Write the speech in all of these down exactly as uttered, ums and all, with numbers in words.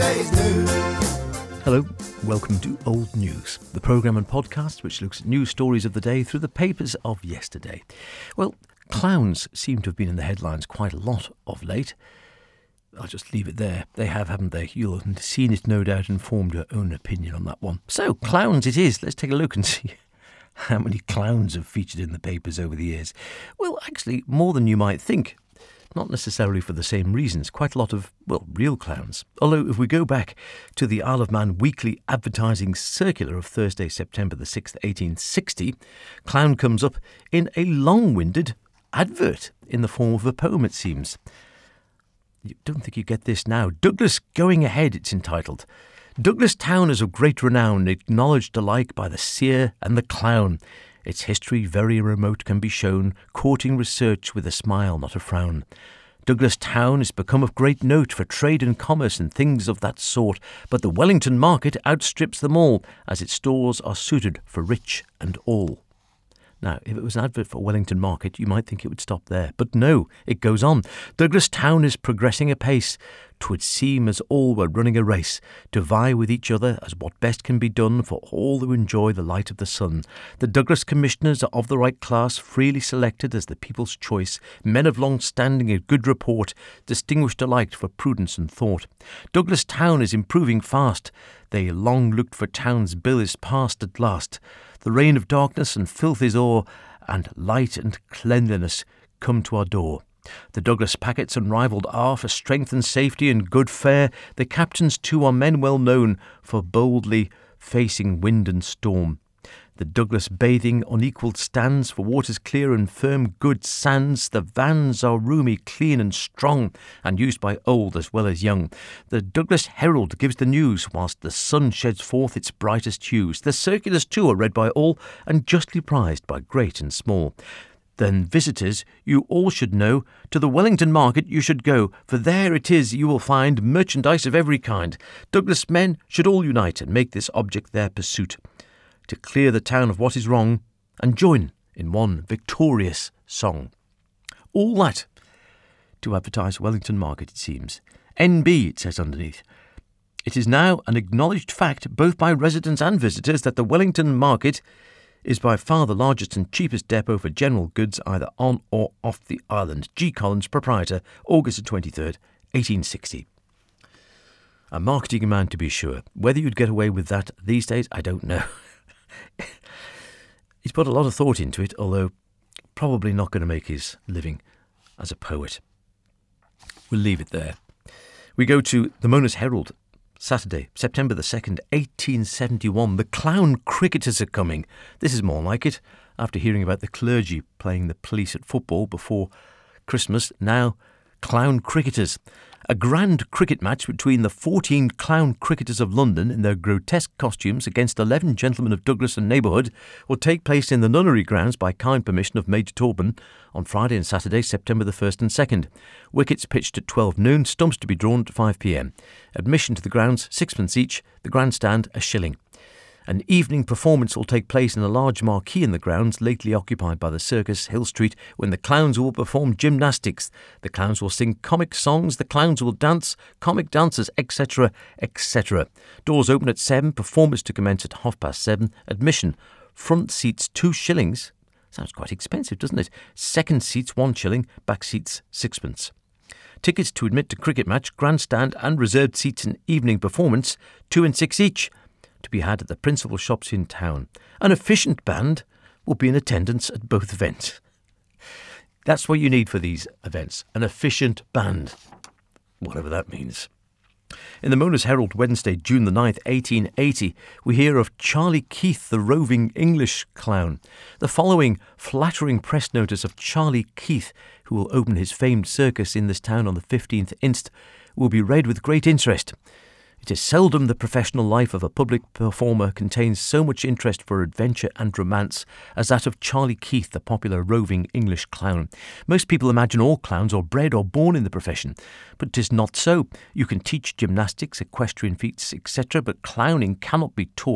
yesterday's news. Hello, welcome to Old News, the programme and podcast which looks at news stories of the day through the papers of yesterday. Well, clowns seem to have been in the headlines quite a lot of late. I'll just leave it there. They have, haven't they? You'll have seen it, no doubt, and formed your own opinion on that one. So, clowns it is. Let's take a look and see how many clowns have featured in the papers over the years. Well, actually, more than you might think. Not necessarily for the same reasons. Quite a lot of, well, real clowns. Although, if we go back to the Isle of Man Weekly Advertising Circular of Thursday, September the sixth, eighteen sixty, clown comes up in a long-winded advert in the form of a poem, it seems. You don't think you get this now. Douglas Going Ahead, it's entitled. Douglas Town is of great renown, acknowledged alike by the seer and the clown. Its history very remote can be shown, courting research with a smile, not a frown. Douglas Town is become of great note for trade and commerce and things of that sort, but the Wellington market outstrips them all, as its stores are suited for rich and all. Now, if it was an advert for Wellington Market, you might think it would stop there. But no, it goes on. Douglas Town is progressing apace. 'Twould seem as all were running a race, to vie with each other as what best can be done for all who enjoy the light of the sun. The Douglas Commissioners are of the right class, freely selected as the people's choice, men of long standing and good report, distinguished alike for prudence and thought. Douglas Town is improving fast. They long looked for town's bill is passed at last. The reign of darkness and filth is o'er, and light and cleanliness come to our door. The Douglas packets unrivalled are for strength and safety and good fare. The captains too are men well known for boldly facing wind and storm. The Douglas bathing unequalled stands for waters clear and firm, good sands. The vans are roomy, clean and strong, and used by old as well as young. The Douglas Herald gives the news, whilst the sun sheds forth its brightest hues. The circulars too are read by all, and justly prized by great and small. Then visitors, you all should know, to the Wellington Market you should go, for there it is you will find merchandise of every kind. Douglas men should all unite and make this object their pursuit, to clear the town of what is wrong, and join in one victorious song. All that to advertise Wellington Market, it seems. N B, it says underneath. It is now an acknowledged fact, both by residents and visitors, that the Wellington Market is by far the largest and cheapest depot for general goods either on or off the island. G. Collins, proprietor, August the twenty-third, eighteen sixty. A marketing man, to be sure. Whether you'd get away with that these days, I don't know. He's put a lot of thought into it, although probably not going to make his living as a poet. We'll leave it there. We go to the Mona's Herald, Saturday, September the second, eighteen seventy-one. The clown cricketers are coming. This is more like it. After hearing about the clergy playing the police at football before Christmas, now clown cricketers. A grand cricket match between the fourteen clown cricketers of London in their grotesque costumes against eleven gentlemen of Douglas and neighbourhood will take place in the nunnery grounds by kind permission of Major Torben on Friday and Saturday, September the first and second. Wickets pitched at twelve noon, stumps to be drawn at five p.m. Admission to the grounds, sixpence each, the grandstand a shilling. An evening performance will take place in a large marquee in the grounds lately occupied by the Circus, Hill Street, when the clowns will perform gymnastics. The clowns will sing comic songs, the clowns will dance, comic dances, et cetera, et cetera. Doors open at seven, performance to commence at half past seven. Admission, front seats two shillings. Sounds quite expensive, doesn't it? Second seats one shilling, back seats sixpence. Tickets to admit to cricket match, grandstand and reserved seats in evening performance, two and six each, to be had at the principal shops in town. An efficient band will be in attendance at both events. That's what you need for these events, an efficient band, whatever that means. In the Mona's Herald, Wednesday, June the ninth, eighteen eighty, we hear of Charlie Keith, the roving English clown. The following flattering press notice of Charlie Keith, who will open his famed circus in this town on the fifteenth inst, will be read with great interest. It is seldom the professional life of a public performer contains so much interest for adventure and romance as that of Charlie Keith, the popular roving English clown. Most people imagine all clowns are bred or born in the profession, but it is not so. You can teach gymnastics, equestrian feats, et cetera, but clowning cannot be taught.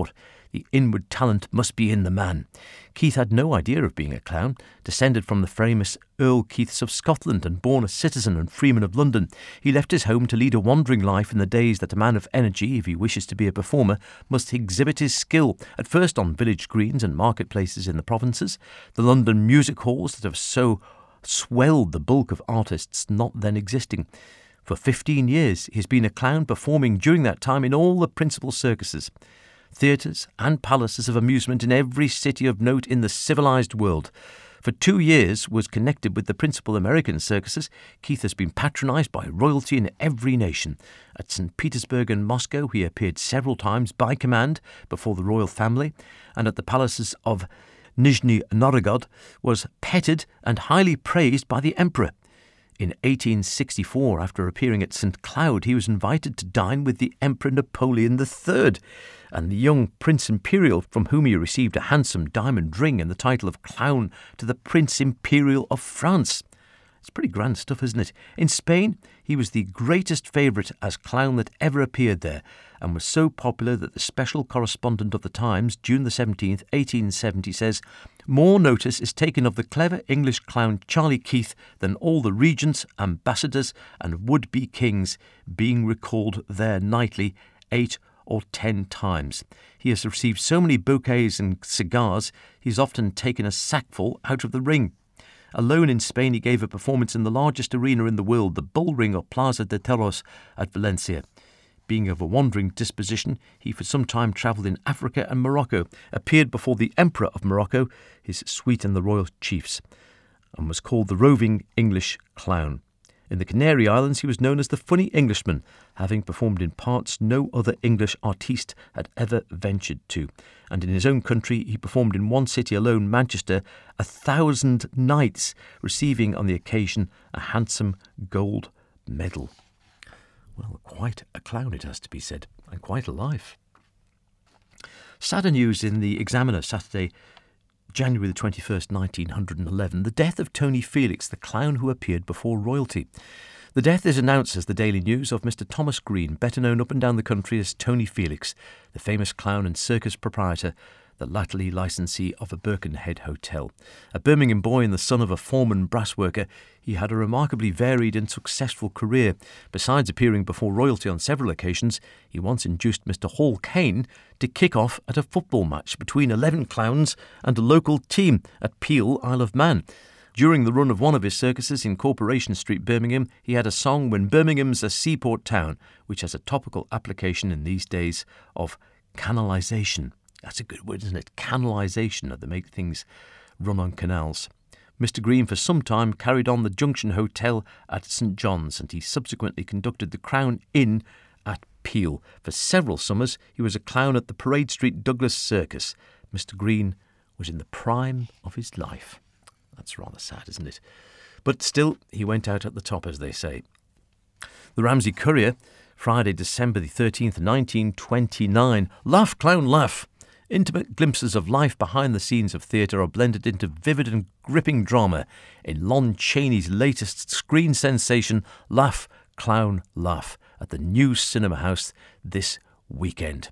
The inward talent must be in the man. Keith had no idea of being a clown. Descended from the famous Earl Keiths of Scotland and born a citizen and freeman of London, he left his home to lead a wandering life in the days that a man of energy, if he wishes to be a performer, must exhibit his skill, at first on village greens and marketplaces in the provinces, the London music halls that have so swelled the bulk of artists not then existing. For fifteen years he has been a clown, performing during that time in all the principal circuses, theatres and palaces of amusement in every city of note in the civilised world. For two years was connected with the principal American circuses. Keith has been patronised by royalty in every nation. At Saint Petersburg and Moscow he appeared several times by command before the royal family, and at the palaces of Nizhny Novgorod was petted and highly praised by the emperor. In eighteen sixty-four, after appearing at Saint Cloud, he was invited to dine with the Emperor Napoleon the Third, and the young Prince Imperial, from whom he received a handsome diamond ring and the title of Clown to the Prince Imperial of France. It's pretty grand stuff, isn't it? In Spain, he was the greatest favourite as clown that ever appeared there, and was so popular that the special correspondent of the Times, June the seventeenth, eighteen seventy, says, "More notice is taken of the clever English clown Charlie Keith than all the regents, ambassadors and would-be kings, being recalled there nightly eight or ten times. He has received so many bouquets and cigars, he has often taken a sackful out of the ring. Alone in Spain he gave a performance in the largest arena in the world, the Bull Ring or Plaza de Toros at Valencia. Being of a wandering disposition, he for some time travelled in Africa and Morocco, appeared before the Emperor of Morocco, his suite and the royal chiefs, and was called the roving English clown. In the Canary Islands he was known as the Funny Englishman, having performed in parts no other English artiste had ever ventured to. And in his own country he performed in one city alone, Manchester, a thousand nights, receiving on the occasion a handsome gold medal." Well, quite a clown, it has to be said, and quite a life. Sadder news in the Examiner, Saturday, January the twenty-first, nineteen eleven, the death of Tony Felix, the clown who appeared before royalty. The death is announced as the Daily News of Mister Thomas Green, better known up and down the country as Tony Felix, the famous clown and circus proprietor, the latterly licensee of a Birkenhead hotel. A Birmingham boy and the son of a foreman brass worker, he had a remarkably varied and successful career. Besides appearing before royalty on several occasions, he once induced Mister Hall Caine to kick off at a football match between eleven clowns and a local team at Peel, Isle of Man. During the run of one of his circuses in Corporation Street, Birmingham, he had a song, "When Birmingham's a Seaport Town," which has a topical application in these days of canalisation. That's a good word, isn't it? Canalisation, that they make things run on canals. Mister Green for some time carried on the Junction Hotel at St John's, and he subsequently conducted the Crown Inn at Peel. For several summers he was a clown at the Parade Street Douglas Circus. Mister Green was in the prime of his life. That's rather sad, isn't it? But still, he went out at the top, as they say. The Ramsey Courier, Friday, December the thirteenth, nineteen twenty-nine. Laugh, clown, laugh. Intimate glimpses of life behind the scenes of theatre are blended into vivid and gripping drama in Lon Chaney's latest screen sensation, Laugh, Clown, Laugh, at the New Cinema House this weekend.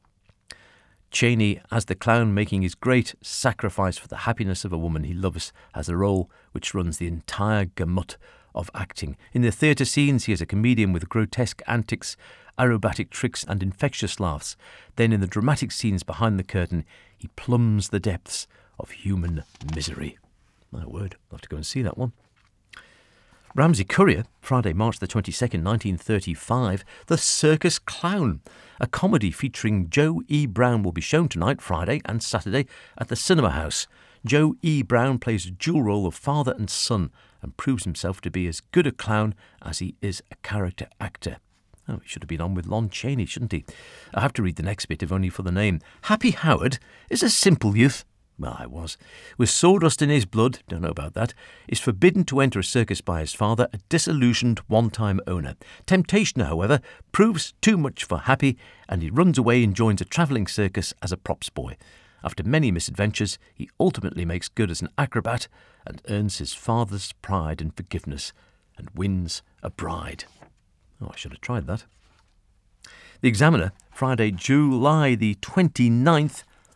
Chaney, as the clown making his great sacrifice for the happiness of a woman he loves, has a role which runs the entire gamut of acting. In the theatre scenes, he is a comedian with grotesque antics, aerobatic tricks and infectious laughs. Then in the dramatic scenes behind the curtain, he plumbs the depths of human misery. My word, I'll have to go and see that one. Ramsey Courier, Friday, March the twenty-second, nineteen thirty-five, The Circus Clown. A comedy featuring Joe E. Brown will be shown tonight, Friday and Saturday, at the Cinema House. Joe E. Brown plays a dual role of father and son and proves himself to be as good a clown as he is a character actor. Oh, he should have been on with Lon Chaney, shouldn't he? I have to read the next bit, if only for the name. Happy Howard is a simple youth. Well, I was. With sawdust in his blood, don't know about that, is forbidden to enter a circus by his father, a disillusioned one-time owner. Temptation, however, proves too much for Happy, and he runs away and joins a travelling circus as a props boy. After many misadventures, he ultimately makes good as an acrobat and earns his father's pride and forgiveness and wins a bride. Oh, I should have tried that. The Examiner, Friday, July the twenty-ninth,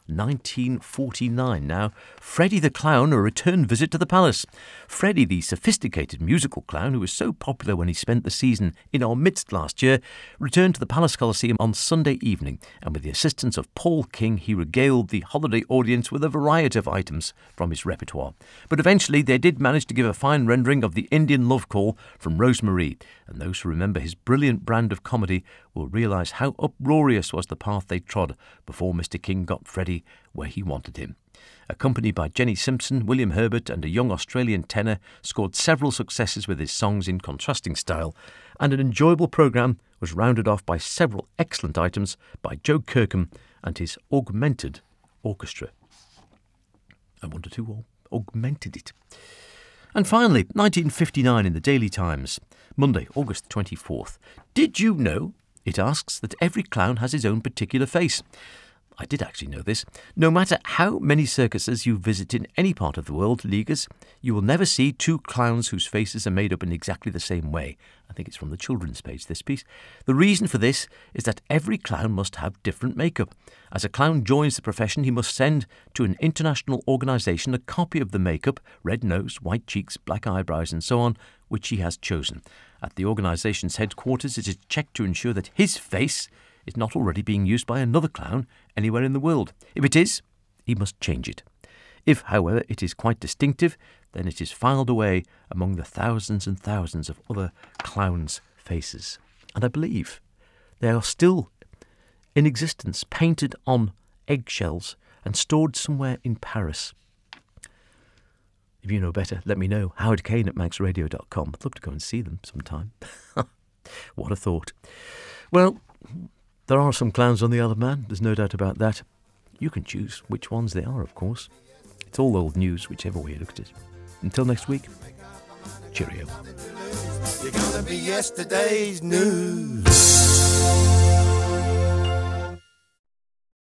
nineteen forty-nine. Now, Freddie the Clown, a return visit to the palace. Freddie, the sophisticated musical clown who was so popular when he spent the season in our midst last year, returned to the Palace Coliseum on Sunday evening, and with the assistance of Paul King, he regaled the holiday audience with a variety of items from his repertoire. But eventually they did manage to give a fine rendering of the Indian Love Call from Rosemarie, and those who remember his brilliant brand of comedy will realise how uproarious was the path they trod before Mister King got Freddie where he wanted him. Accompanied by Jenny Simpson, William Herbert and a young Australian tenor, scored several successes with his songs in contrasting style, and an enjoyable programme was rounded off by several excellent items by Joe Kirkham and his augmented orchestra. I wondered who augmented it. And finally, nineteen fifty-nine in the Daily Times, Monday, August twenty-fourth. Did you know, it asks, that every clown has his own particular face? I did actually know this. No matter how many circuses you visit in any part of the world, Leaguers, you will never see two clowns whose faces are made up in exactly the same way. I think it's from the children's page, this piece. The reason for this is that every clown must have different makeup. As a clown joins the profession, he must send to an international organisation a copy of the makeup, red nose, white cheeks, black eyebrows and so on, which he has chosen. At the organisation's headquarters, it is checked to ensure that his face is not already being used by another clown anywhere in the world. If it is, he must change it. If, however, it is quite distinctive, then it is filed away among the thousands and thousands of other clowns' faces. And I believe they are still in existence, painted on eggshells and stored somewhere in Paris. If you know better, let me know. Howard Kane at manx radio dot com. I'd love to go and see them sometime. What a thought. Well, there are some clowns on the Isle of Man, there's no doubt about that. You can choose which ones they are, of course. It's all old news, whichever way you look at it. Until next week, cheerio. You're gonna be yesterday's news.